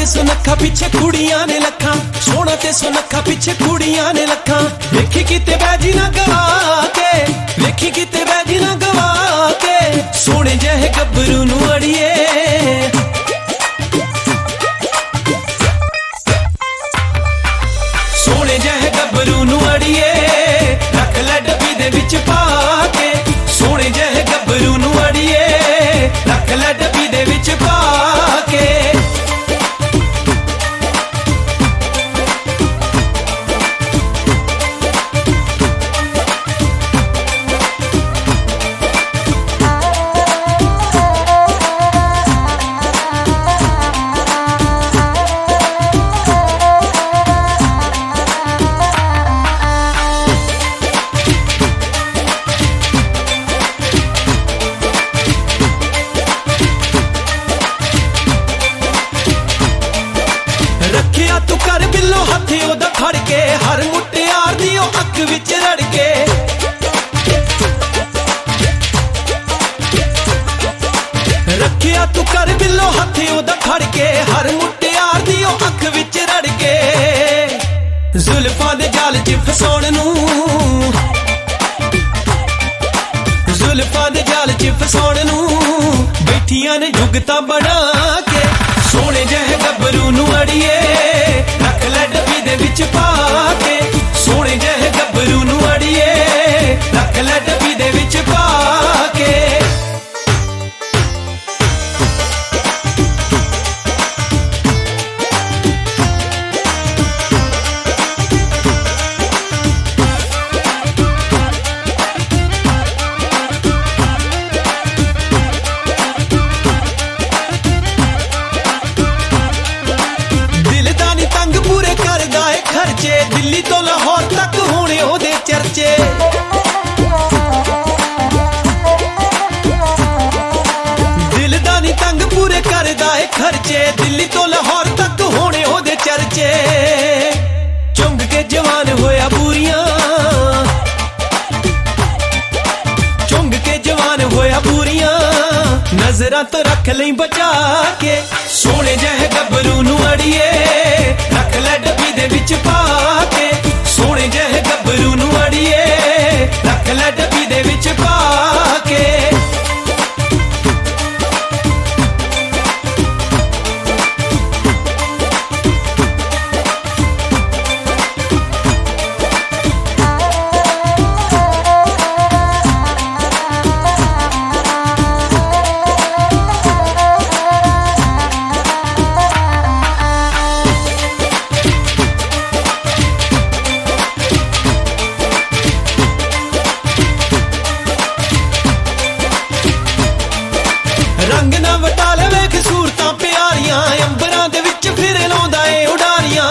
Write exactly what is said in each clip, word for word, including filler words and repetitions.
ते सुनखा पिछे कुड़ियां ने लखा, सोना ते सुनखा पिछे कुड़ियां ने लखा। वेखी किते बैजी ना गवा के, वेखी किते बैजी ना गवा के, सोने जहे गब्बरू नू अड़िए। सोने जहे गब्बरू नू अड़िए, रख लै डब्बी दे विच पा के। सोने जहे गब्बरू नू अड़िए, रख लै डब्बी दे विच पा के। रखिया तू कर बिल्लो हथे ओदा खड़ के, हर मुटियार दी ओ अख विच रड़ के। रखिया तू कर बिल्लो हथे ओदा खड़ के, हर मुटियार दी ओ अख विच रड़ के। जुल्फां दे जाल च फसाउण नूं, जुल्फां दे जाल च फसाउण नूं, बैठियां ने जुगतां बना के। सोने जहे गब्बरू नू अड़िए, रख लै डब्बी दे विच पा के। सोने जहे गब्बरू नू अड़िए, रख लै डब्बी दे विच पा के। खर्चे दिल्ली तो लाहौर तक होने ओदे चर्चे। दिल दा नी तंग पूरे करदा ए खर्चे, दिल्ली तो लाहौर तक होने ओदे चर्चे। चुंग के जवान होया पूरियां, चुंग के जवान होया पूरियां, नजरां तो रख लई बचा के। सोने जहे गब्बरू नू अड़िए, रख लै डब्बी दे विच पा के। सोने जहे गब्बरू नू अड़िए, रख लै डब्बी दे विच पा के। रंग ना वटाले वेख सूरतां प्यारियां, अंबरां दे विच फिर लाउंदा ए उडारियां।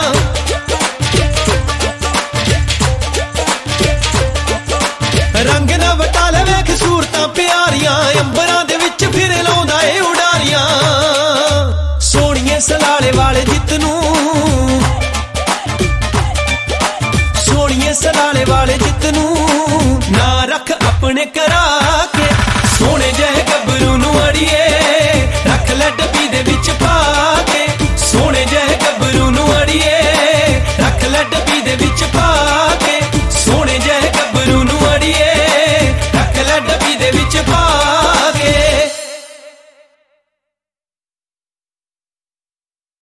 रंग ना वटाले वेख सूरतां प्यारियां, अंबरां दे विच फिर लाउंदा ए उडारियां। सोहणिए सलाले वाले जित नूं, सोहणिए सलाले वाले जित नूं, ना रख अपने करा